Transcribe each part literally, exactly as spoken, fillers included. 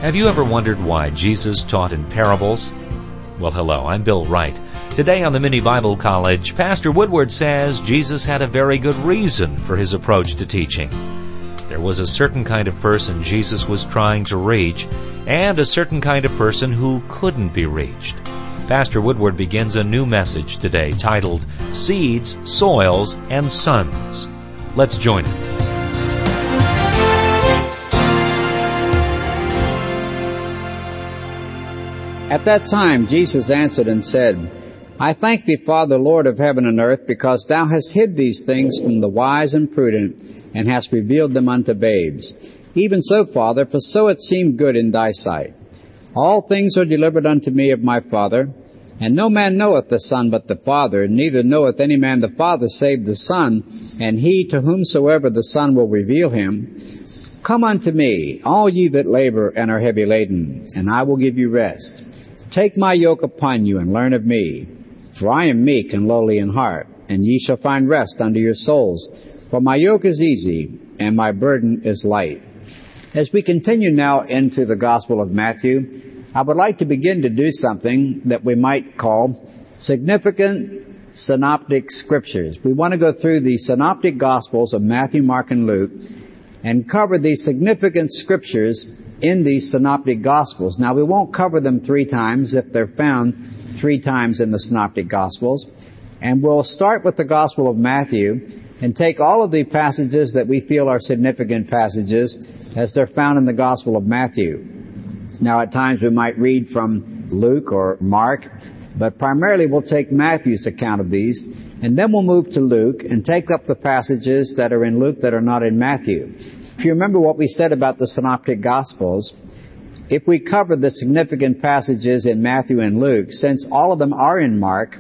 Have you ever wondered why Jesus taught in parables? Well, hello, I'm Bill Wright. Today on the Mini Bible College, Pastor Woodward says Jesus had a very good reason for his approach to teaching. There was a certain kind of person Jesus was trying to reach, and a certain kind of person who couldn't be reached. Pastor Woodward begins a new message today titled Seeds, Soils, and Sons. Let's join him. At that time Jesus answered and said, I thank thee, Father, Lord of heaven and earth, because thou hast hid these things from the wise and prudent, and hast revealed them unto babes. Even so, Father, for so it seemed good in thy sight. All things are delivered unto me of my Father, and no man knoweth the Son but the Father, neither knoweth any man the Father save the Son, and he to whomsoever the Son will reveal him. Come unto me, all ye that labor and are heavy laden, and I will give you rest. Take my yoke upon you and learn of me, for I am meek and lowly in heart, and ye shall find rest unto your souls. For my yoke is easy, and my burden is light. As we continue now into the Gospel of Matthew, I would like to begin to do something that we might call significant synoptic scriptures. We want to go through the synoptic Gospels of Matthew, Mark, and Luke, and cover these significant scriptures in these synoptic Gospels. Now, we won't cover them three times if they're found three times in the synoptic Gospels. And we'll start with the Gospel of Matthew and take all of the passages that we feel are significant passages as they're found in the Gospel of Matthew. Now, at times we might read from Luke or Mark, but primarily we'll take Matthew's account of these, and then we'll move to Luke and take up the passages that are in Luke that are not in Matthew. If you remember what we said about the synoptic Gospels, if we cover the significant passages in Matthew and Luke, since all of them are in Mark,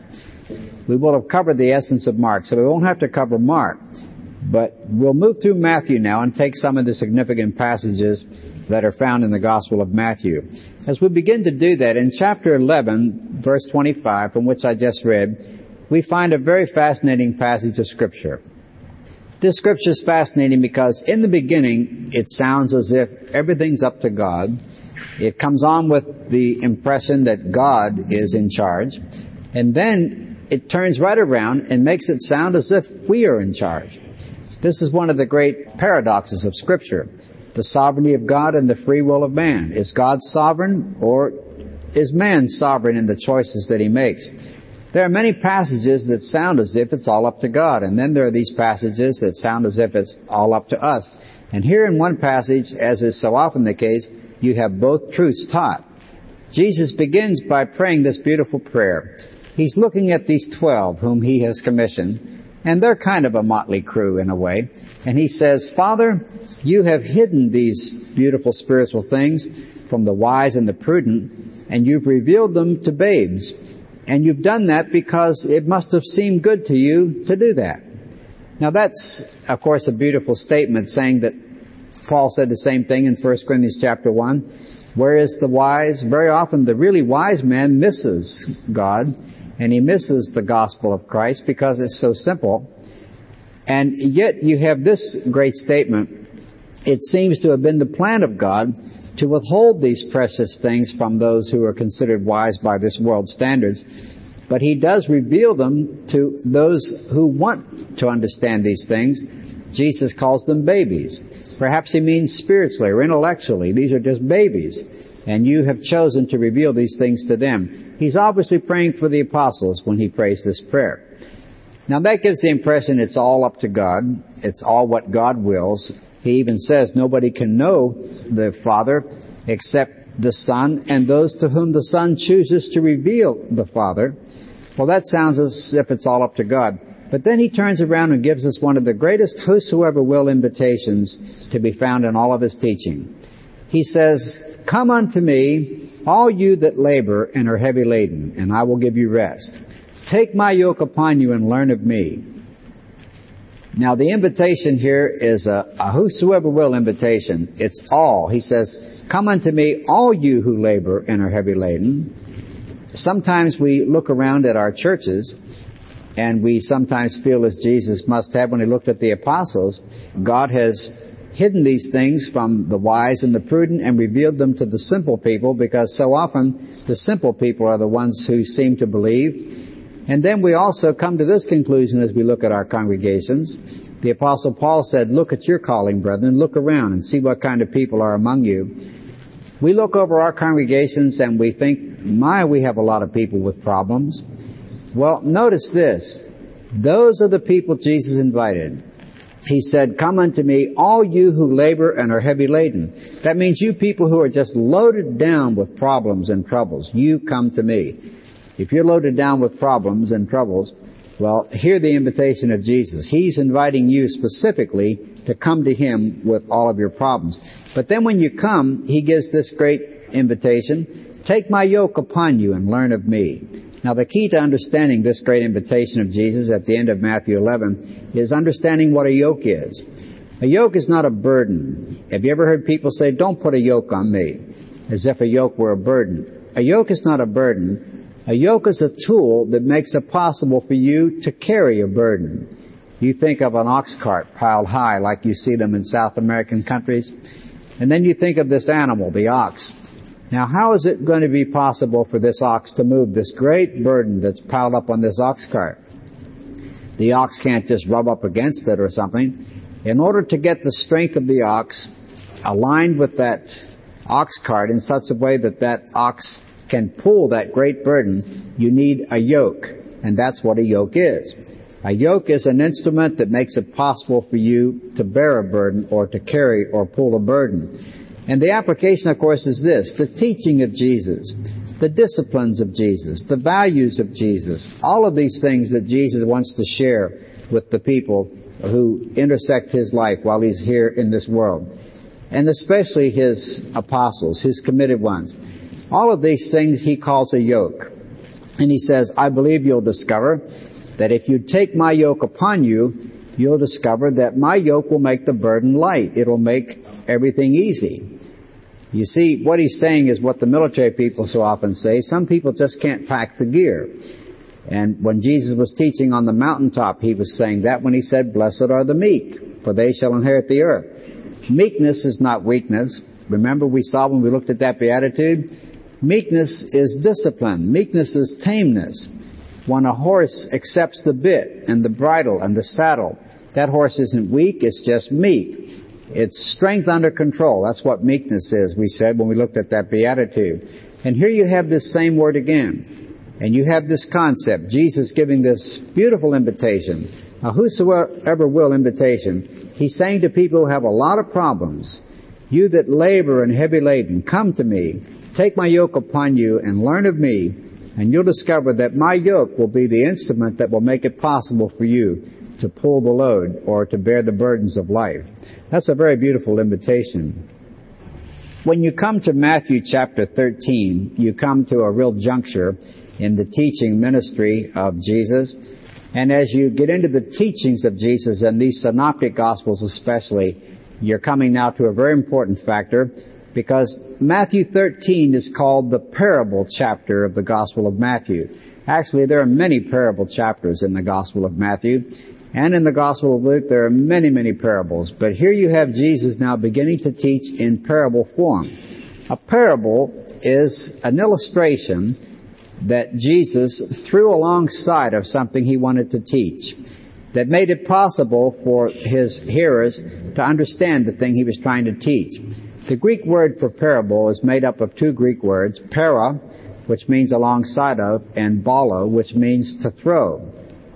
we will have covered the essence of Mark, so we won't have to cover Mark. But we'll move through Matthew now and take some of the significant passages that are found in the Gospel of Matthew. As we begin to do that, in chapter eleven, verse twenty-five, from which I just read, we find a very fascinating passage of Scripture. This scripture is fascinating because in the beginning, it sounds as if everything's up to God. It comes on with the impression that God is in charge. And then it turns right around and makes it sound as if we are in charge. This is one of the great paradoxes of Scripture. The sovereignty of God and the free will of man. Is God sovereign, or is man sovereign in the choices that he makes? There are many passages that sound as if it's all up to God, and then there are these passages that sound as if it's all up to us. And here in one passage, as is so often the case, you have both truths taught. Jesus begins by praying this beautiful prayer. He's looking at these twelve whom he has commissioned, and they're kind of a motley crew in a way. And he says, Father, you have hidden these beautiful spiritual things from the wise and the prudent, and you've revealed them to babes. And you've done that because it must have seemed good to you to do that. Now that's, of course, a beautiful statement, saying that Paul said the same thing in First Corinthians chapter one. Where is the wise? Very often the really wise man misses God, and he misses the gospel of Christ because it's so simple. And yet you have this great statement. It seems to have been the plan of God to withhold these precious things from those who are considered wise by this world's standards. But he does reveal them to those who want to understand these things. Jesus calls them babies. Perhaps he means spiritually or intellectually. These are just babies. And you have chosen to reveal these things to them. He's obviously praying for the apostles when he prays this prayer. Now that gives the impression it's all up to God. It's all what God wills. He even says nobody can know the Father except the Son and those to whom the Son chooses to reveal the Father. Well, that sounds as if it's all up to God. But then he turns around and gives us one of the greatest whosoever will invitations to be found in all of his teaching. He says, Come unto me, all you that labor and are heavy laden, and I will give you rest. Take my yoke upon you and learn of me. Now the invitation here is a, a whosoever will invitation. It's all. He says, come unto me, all you who labor and are heavy laden. Sometimes we look around at our churches and we sometimes feel as Jesus must have when he looked at the apostles. God has hidden these things from the wise and the prudent and revealed them to the simple people, because so often the simple people are the ones who seem to believe. And then we also come to this conclusion as we look at our congregations. The Apostle Paul said, look at your calling, brethren, look around and see what kind of people are among you. We look over our congregations and we think, my, we have a lot of people with problems. Well, notice this. Those are the people Jesus invited. He said, come unto me, all you who labor and are heavy laden. That means you people who are just loaded down with problems and troubles. You come to me. If you're loaded down with problems and troubles, well, hear the invitation of Jesus. He's inviting you specifically to come to Him with all of your problems. But then when you come, He gives this great invitation. Take my yoke upon you and learn of me. Now, the key to understanding this great invitation of Jesus at the end of Matthew eleven is understanding what a yoke is. A yoke is not a burden. Have you ever heard people say, don't put a yoke on me, as if a yoke were a burden? A yoke is not a burden. A yoke is a tool that makes it possible for you to carry a burden. You think of an ox cart piled high like you see them in South American countries, and then you think of this animal, the ox. Now, how is it going to be possible for this ox to move this great burden that's piled up on this ox cart? The ox can't just rub up against it or something. In order to get the strength of the ox aligned with that ox cart in such a way that that ox can pull that great burden, you need a yoke. And that's what a yoke is. A yoke is an instrument that makes it possible for you to bear a burden or to carry or pull a burden. And the application, of course, is this: the teaching of Jesus, the disciplines of Jesus, the values of Jesus, all of these things that Jesus wants to share with the people who intersect His life while He's here in this world. And especially His apostles, His committed ones. All of these things He calls a yoke. And He says, I believe you'll discover that if you take my yoke upon you, you'll discover that my yoke will make the burden light. It'll make everything easy. You see, what He's saying is what the military people so often say. Some people just can't pack the gear. And when Jesus was teaching on the mountaintop, He was saying that when He said, blessed are the meek, for they shall inherit the earth. Meekness is not weakness. Remember we saw when we looked at that beatitude? Meekness is discipline. Meekness is tameness. When a horse accepts the bit and the bridle and the saddle, that horse isn't weak, it's just meek. It's strength under control. That's what meekness is, we said when we looked at that beatitude. And here you have this same word again. And you have this concept, Jesus giving this beautiful invitation, a whosoever will invitation. He's saying to people who have a lot of problems, you that labor and heavy laden, come to me, take my yoke upon you and learn of me, and you'll discover that my yoke will be the instrument that will make it possible for you to pull the load or to bear the burdens of life. That's a very beautiful invitation. When you come to Matthew chapter thirteen, you come to a real juncture in the teaching ministry of Jesus. And as you get into the teachings of Jesus, and these synoptic gospels especially, you're coming now to a very important factor, because Matthew thirteen is called the parable chapter of the Gospel of Matthew. Actually, there are many parable chapters in the Gospel of Matthew. And in the Gospel of Luke, there are many, many parables. But here you have Jesus now beginning to teach in parable form. A parable is an illustration that Jesus threw alongside of something He wanted to teach, that made it possible for His hearers to understand the thing He was trying to teach. The Greek word for parable is made up of two Greek words, para, which means alongside of, and balo, which means to throw.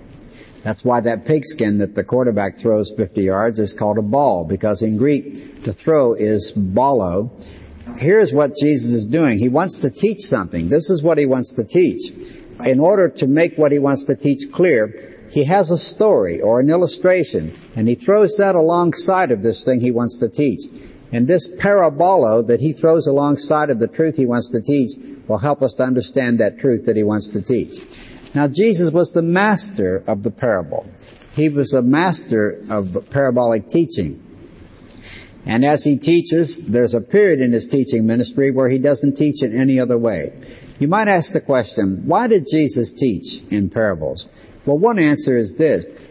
That's why that pigskin that the quarterback throws fifty yards is called a ball, because in Greek, to throw is balo. Here's what Jesus is doing. He wants to teach something. This is what He wants to teach. In order to make what He wants to teach clear, He has a story or an illustration, and He throws that alongside of this thing He wants to teach. And this parabolo that He throws alongside of the truth He wants to teach will help us to understand that truth that He wants to teach. Now, Jesus was the master of the parable. He was a master of parabolic teaching. And as He teaches, there's a period in His teaching ministry where He doesn't teach in any other way. You might ask the question, why did Jesus teach in parables? Well, one answer is this.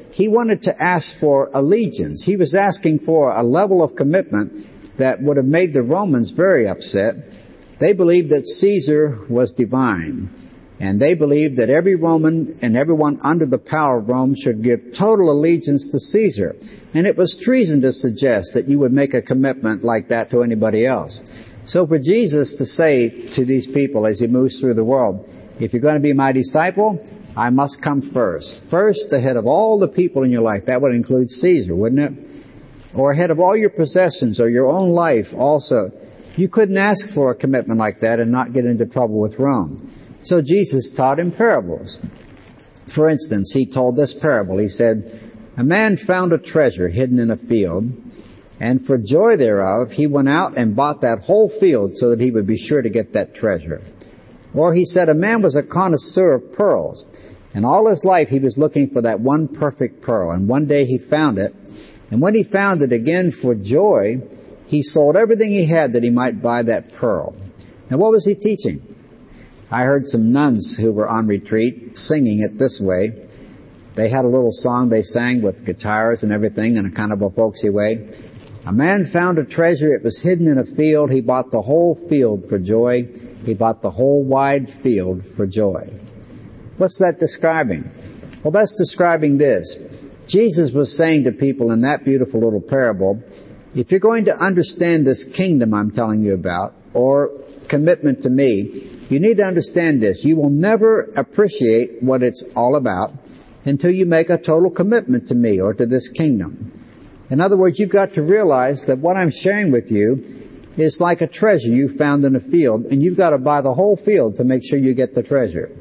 he wanted to ask for allegiance. He was asking for a level of commitment that would have made the Romans very upset. They believed that Caesar was divine. And they believed that every Roman and everyone under the power of Rome should give total allegiance to Caesar. And it was treason to suggest that you would make a commitment like that to anybody else. So for Jesus to say to these people as he moves through the world, if you're going to be my disciple, I must come first. First, ahead of all the people in your life. That would include Caesar, wouldn't it? Or ahead of all your possessions or your own life also. You couldn't ask for a commitment like that and not get into trouble with Rome. So Jesus taught in parables. For instance, he told this parable. He said, a man found a treasure hidden in a field, and for joy thereof he went out and bought that whole field so that he would be sure to get that treasure. Or he said, a man was a connoisseur of pearls, and all his life he was looking for that one perfect pearl, and one day he found it. And when he found it again for joy, he sold everything he had that he might buy that pearl. Now what was he teaching? I heard some nuns who were on retreat singing it this way. They had a little song they sang with guitars and everything in a kind of a folksy way. A man found a treasure, it was hidden in a field. He bought the whole field for joy. He bought the whole wide field for joy. What's that describing? Well, that's describing this. Jesus was saying to people in that beautiful little parable, if you're going to understand this kingdom I'm telling you about, or commitment to me, you need to understand this. You will never appreciate what it's all about until you make a total commitment to me or to this kingdom. In other words, you've got to realize that what I'm sharing with you is like a treasure you found in a field, and you've got to buy the whole field to make sure you get the treasure.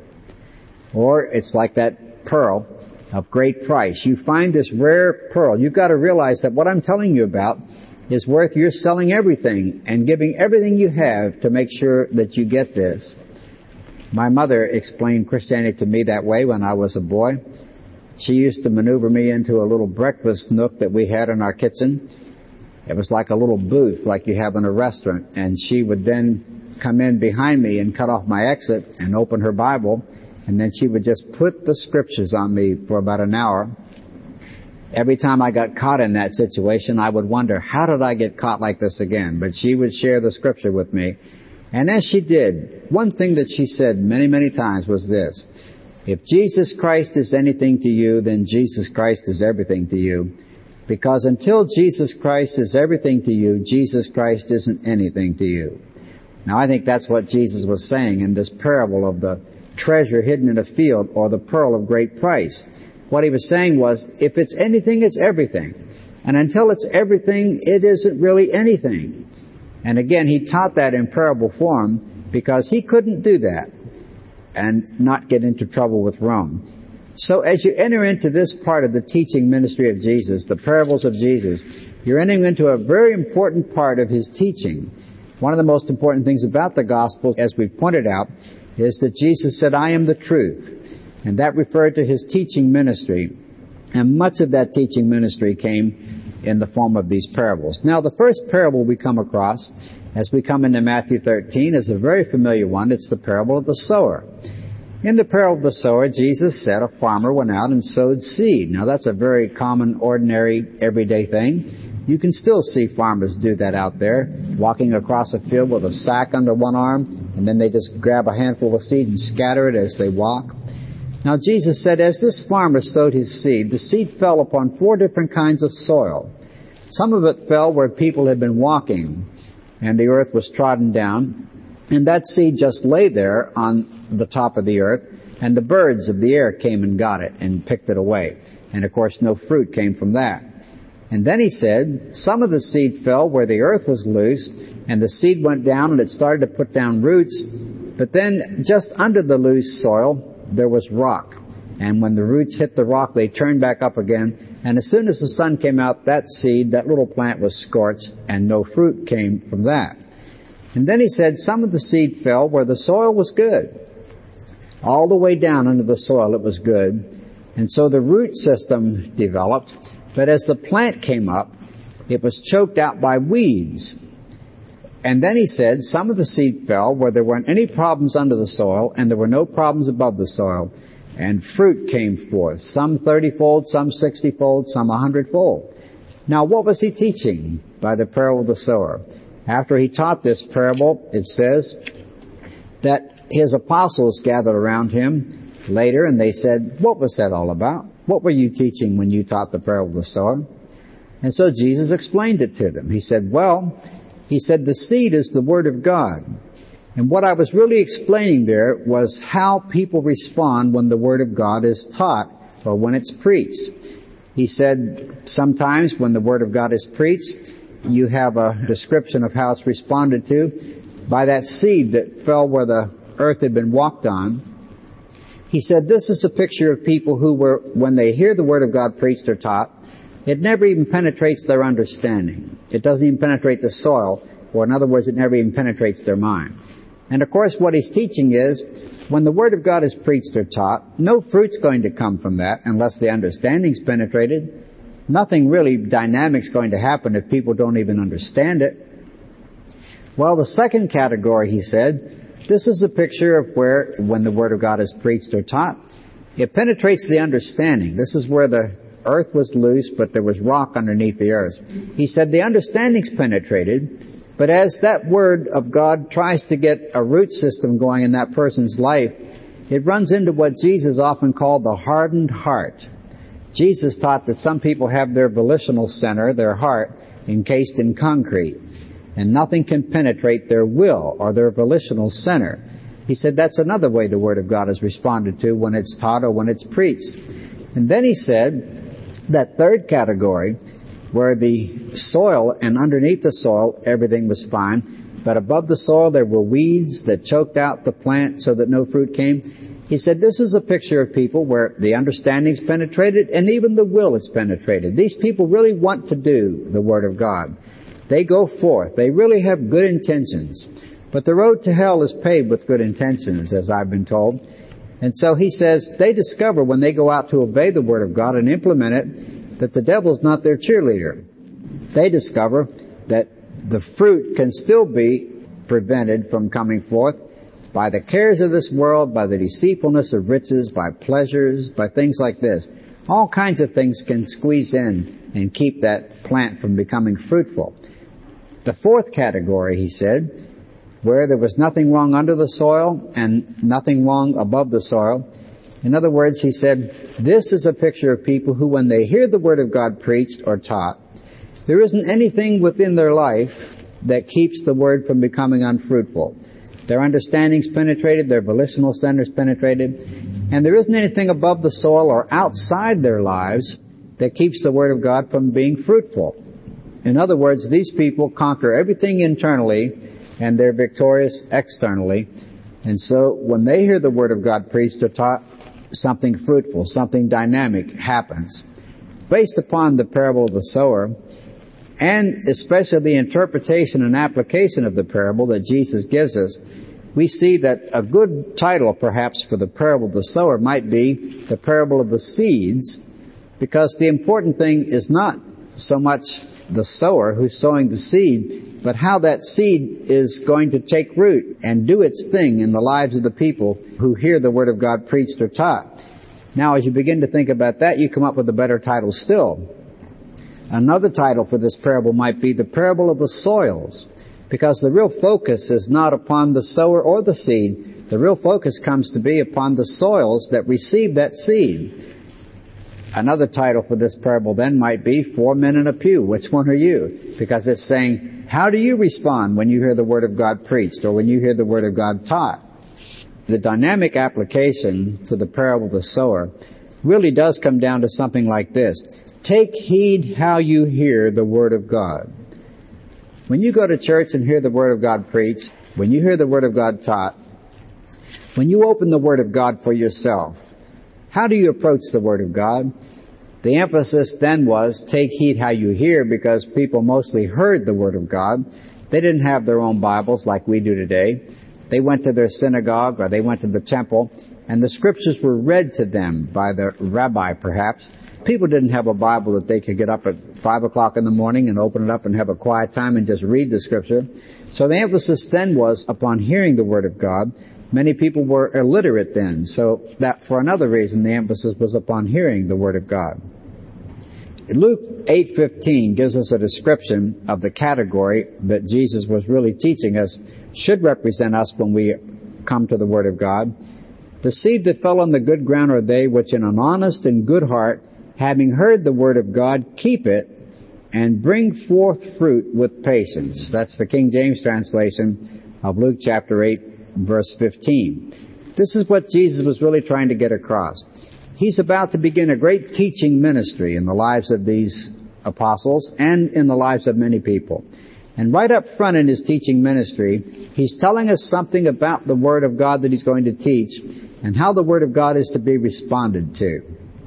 Or it's like that pearl of great price. You find this rare pearl. You've got to realize that what I'm telling you about is worth your selling everything and giving everything you have to make sure that you get this. My mother explained Christianity to me that way when I was a boy. She used to maneuver me into a little breakfast nook that we had in our kitchen. It was like a little booth like you have in a restaurant. And she would then come in behind me and cut off my exit and open her Bible. And then she would just put the scriptures on me for about an hour. Every time I got caught in that situation, I would wonder, how did I get caught like this again? But she would share the scripture with me. And as she did, one thing that she said many, many times was this. If Jesus Christ is anything to you, then Jesus Christ is everything to you. Because until Jesus Christ is everything to you, Jesus Christ isn't anything to you. Now I think that's what Jesus was saying in this parable of the treasure hidden in a field or the pearl of great price. What he was saying was, if it's anything, it's everything. And until it's everything, it isn't really anything. And again, he taught that in parable form because he couldn't do that and not get into trouble with Rome. So as you enter into this part of the teaching ministry of Jesus, the parables of Jesus, you're entering into a very important part of his teaching. One of the most important things about the gospel, as we pointed out, is that Jesus said, I am the truth. And that referred to his teaching ministry. And much of that teaching ministry came in the form of these parables. Now, the first parable we come across as we come into Matthew thirteen is a very familiar one. It's the parable of the sower. In the parable of the sower, Jesus said a farmer went out and sowed seed. Now, that's a very common, ordinary, everyday thing. You can still see farmers do that out there, walking across a field with a sack under one arm, and then they just grab a handful of seed and scatter it as they walk. Now, Jesus said, as this farmer sowed his seed, the seed fell upon four different kinds of soil. Some of it fell where people had been walking, and the earth was trodden down, and that seed just lay there on the top of the earth, and the birds of the air came and got it and picked it away. And of course, no fruit came from that. And then he said, some of the seed fell where the earth was loose, and the seed went down and it started to put down roots, but then just under the loose soil, there was rock. And when the roots hit the rock, they turned back up again. And as soon as the sun came out, that seed, that little plant was scorched, and no fruit came from that. And then he said, some of the seed fell where the soil was good. All the way down under the soil, it was good. And so the root system developed. But as the plant came up, it was choked out by weeds. And then he said, some of the seed fell where there weren't any problems under the soil, and there were no problems above the soil. and fruit came forth, some thirty-fold, some sixty-fold, some a hundred-fold. Now, what was he teaching by the parable of the sower? After he taught this parable, it says that his apostles gathered around him later, and they said, what was that all about? What were you teaching when you taught the parable of the sower? And so Jesus explained it to them. He said, well, he said, the seed is the Word of God. And what I was really explaining there was how people respond when the Word of God is taught or when it's preached. He said, sometimes when the Word of God is preached, you have a description of how it's responded to by that seed that fell where the earth had been walked on. He said, this is a picture of people who were, when they hear the Word of God preached or taught, it never even penetrates their understanding. It doesn't even penetrate the soil, or in other words, it never even penetrates their mind. And of course, what he's teaching is, when the Word of God is preached or taught, no fruit's going to come from that unless the understanding's penetrated. Nothing really dynamic's going to happen if people don't even understand it. Well, the second category, he said, this is a picture of where, when the Word of God is preached or taught, it penetrates the understanding. This is where the earth was loose, but there was rock underneath the earth. He said the understanding's penetrated, but as that Word of God tries to get a root system going in that person's life, it runs into what Jesus often called the hardened heart. Jesus taught that some people have their volitional center, their heart, encased in concrete, and nothing can penetrate their will or their volitional center. He said that's another way the Word of God is responded to when it's taught or when it's preached. And then he said that third category, where the soil and underneath the soil everything was fine, but above the soil there were weeds that choked out the plant so that no fruit came. He said this is a picture of people where the understanding's penetrated and even the will is penetrated. These people really want to do the Word of God. They go forth. They really have good intentions. But the road to hell is paved with good intentions, as I've been told. And so he says they discover when they go out to obey the Word of God and implement it that the devil's not their cheerleader. They discover that the fruit can still be prevented from coming forth by the cares of this world, by the deceitfulness of riches, by pleasures, by things like this. All kinds of things can squeeze in and keep that plant from becoming fruitful. The fourth category, he said, where there was nothing wrong under the soil and nothing wrong above the soil. In other words, he said, this is a picture of people who, when they hear the Word of God preached or taught, there isn't anything within their life that keeps the Word from becoming unfruitful. Their understanding's penetrated, their volitional center's penetrated, and there isn't anything above the soil or outside their lives that keeps the Word of God from being fruitful. In other words, these people conquer everything internally, and they're victorious externally. And so when they hear the Word of God preached or taught, something fruitful, something dynamic happens. Based upon the parable of the sower, and especially the interpretation and application of the parable that Jesus gives us, we see that a good title perhaps for the parable of the sower might be the parable of the seeds, because the important thing is not so much the sower who's sowing the seed, but how that seed is going to take root and do its thing in the lives of the people who hear the Word of God preached or taught. Now, as you begin to think about that, you come up with a better title still. Another title for this parable might be the parable of the soils, because the real focus is not upon the sower or the seed. The real focus comes to be upon the soils that receive that seed. Another title for this parable then might be Four Men in a Pew. Which one are you? Because it's saying, how do you respond when you hear the Word of God preached or when you hear the Word of God taught? The dynamic application to the parable of the sower really does come down to something like this. Take heed how you hear the Word of God. When you go to church and hear the Word of God preached, when you hear the Word of God taught, when you open the Word of God for yourself, how do you approach the Word of God? The emphasis then was, take heed how you hear, because people mostly heard the Word of God. They didn't have their own Bibles like we do today. They went to their synagogue or they went to the temple, and the Scriptures were read to them by the rabbi perhaps. People didn't have a Bible that they could get up at five o'clock in the morning and open it up and have a quiet time and just read the Scripture. So the emphasis then was upon hearing the Word of God. Many people were illiterate then, so that for another reason the emphasis was upon hearing the Word of God. Luke eight fifteen gives us a description of the category that Jesus was really teaching us should represent us when we come to the Word of God. The seed that fell on the good ground are they which in an honest and good heart, having heard the Word of God, keep it and bring forth fruit with patience. That's the King James translation of Luke chapter eight, verse fifteen. This is what Jesus was really trying to get across. He's about to begin a great teaching ministry in the lives of these apostles and in the lives of many people. And right up front in his teaching ministry, he's telling us something about the Word of God that he's going to teach and how the Word of God is to be responded to.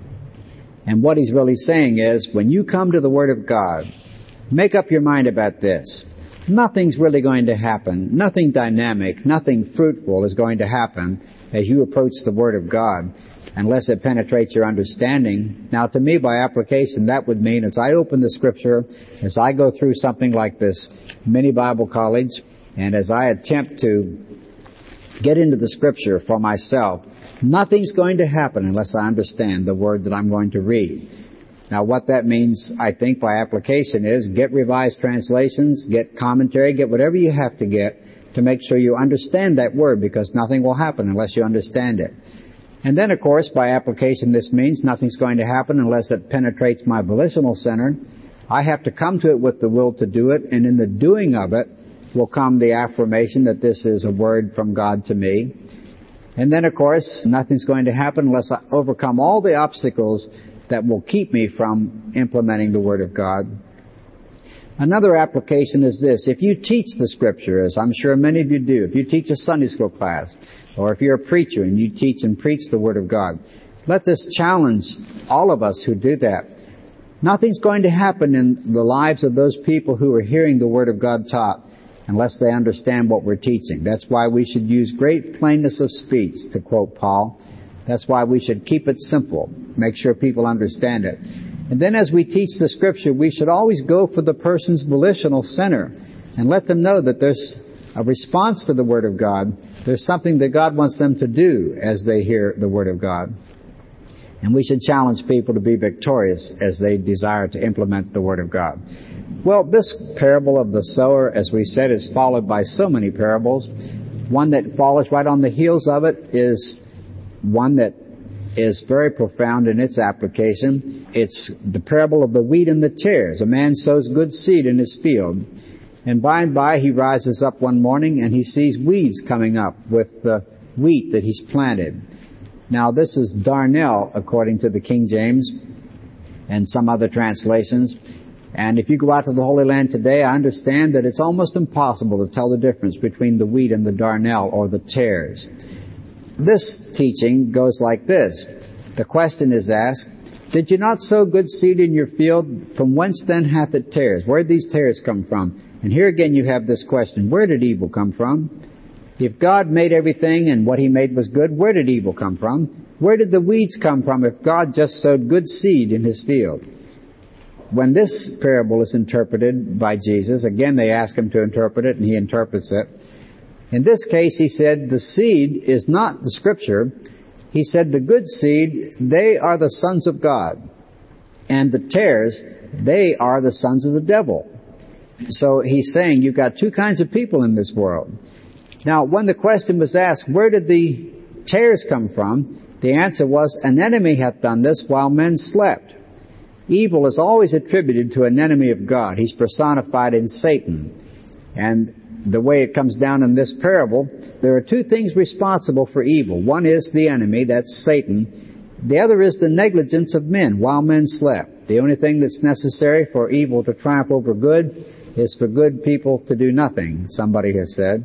And what he's really saying is, when you come to the Word of God, make up your mind about this. Nothing's really going to happen. Nothing dynamic, nothing fruitful is going to happen as you approach the Word of God unless it penetrates your understanding. Now, to me, by application, that would mean as I open the Scripture, as I go through something like this mini Bible college, and as I attempt to get into the Scripture for myself, nothing's going to happen unless I understand the Word that I'm going to read. Now, what that means, I think, by application is get revised translations, get commentary, get whatever you have to get to make sure you understand that Word, because nothing will happen unless you understand it. And then, of course, by application, this means nothing's going to happen unless it penetrates my volitional center. I have to come to it with the will to do it, and in the doing of it will come the affirmation that this is a word from God to me. And then, of course, nothing's going to happen unless I overcome all the obstacles that will keep me from implementing the Word of God. Another application is this. If you teach the Scripture, as I'm sure many of you do, if you teach a Sunday school class, or if you're a preacher and you teach and preach the Word of God, let this challenge all of us who do that. Nothing's going to happen in the lives of those people who are hearing the Word of God taught unless they understand what we're teaching. That's why we should use great plainness of speech, to quote Paul. That's why we should keep it simple, make sure people understand it. And then as we teach the Scripture, we should always go for the person's volitional center and let them know that there's a response to the Word of God. There's something that God wants them to do as they hear the Word of God. And we should challenge people to be victorious as they desire to implement the Word of God. Well, this parable of the sower, as we said, is followed by so many parables. One that follows right on the heels of it is one that is very profound in its application. It's the parable of the wheat and the tares. A man sows good seed in his field, and by and by he rises up one morning and he sees weeds coming up with the wheat that he's planted. Now, this is darnel, according to the King James and some other translations. And if you go out to the Holy Land today, I understand that it's almost impossible to tell the difference between the wheat and the darnel, or the tares. This teaching goes like this. The question is asked, did you not sow good seed in your field? From whence then hath it tares? Where did these tares come from? And here again you have this question, where did evil come from? If God made everything and what He made was good, where did evil come from? Where did the weeds come from if God just sowed good seed in His field? When this parable is interpreted by Jesus, again they ask Him to interpret it, and He interprets it. In this case, He said the seed is not the Scripture. He said the good seed, they are the sons of God. And the tares, they are the sons of the devil. So He's saying you've got two kinds of people in this world. Now, when the question was asked, where did the tares come from? The answer was, an enemy hath done this while men slept. Evil is always attributed to an enemy of God. He's personified in Satan. And the way it comes down in this parable, there are two things responsible for evil. One is the enemy, that's Satan. The other is the negligence of men while men slept. The only thing that's necessary for evil to triumph over good is for good people to do nothing, somebody has said.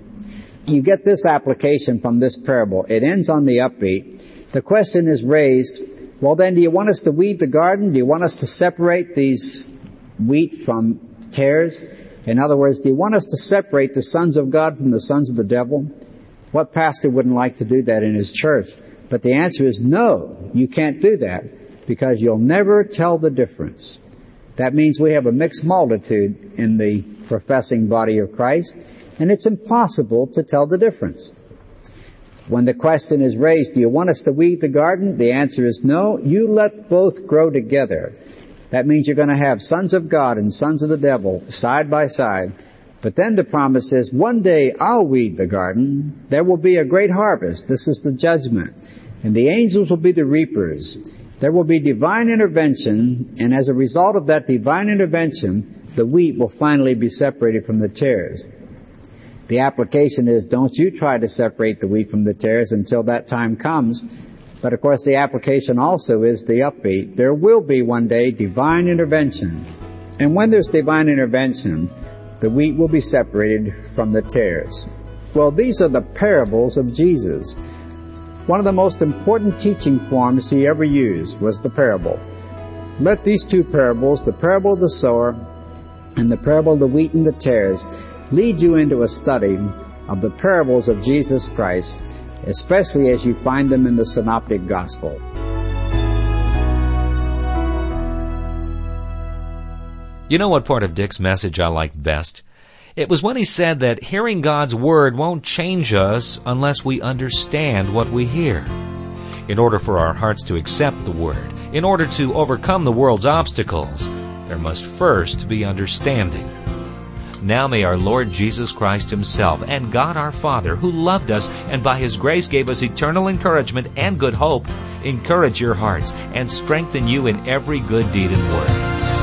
You get this application from this parable. It ends on the upbeat. The question is raised, well then, do you want us to weed the garden? Do you want us to separate these wheat from tares? In other words, do you want us to separate the sons of God from the sons of the devil? What pastor wouldn't like to do that in his church? But the answer is no, you can't do that, because you'll never tell the difference. That means we have a mixed multitude in the professing body of Christ, and it's impossible to tell the difference. When the question is raised, do you want us to weed the garden? The answer is no. You let both grow together. That means you're going to have sons of God and sons of the devil side by side. But then the promise is, one day I'll weed the garden. There will be a great harvest. This is the judgment. And the angels will be the reapers. There will be divine intervention, and as a result of that divine intervention, the wheat will finally be separated from the tares. The application is, don't you try to separate the wheat from the tares until that time comes. But of course the application also is the upbeat. There will be one day divine intervention. And when there's divine intervention, the wheat will be separated from the tares. Well, these are the parables of Jesus. One of the most important teaching forms he ever used was the parable. Let these two parables, the parable of the sower and the parable of the wheat and the tares, lead you into a study of the parables of Jesus Christ, especially as you find them in the Synoptic Gospel. You know what part of Dick's message I liked best? It was when he said that hearing God's Word won't change us unless we understand what we hear. In order for our hearts to accept the Word, in order to overcome the world's obstacles, there must first be understanding. Now may our Lord Jesus Christ Himself and God our Father, who loved us and by His grace gave us eternal encouragement and good hope, encourage your hearts and strengthen you in every good deed and word.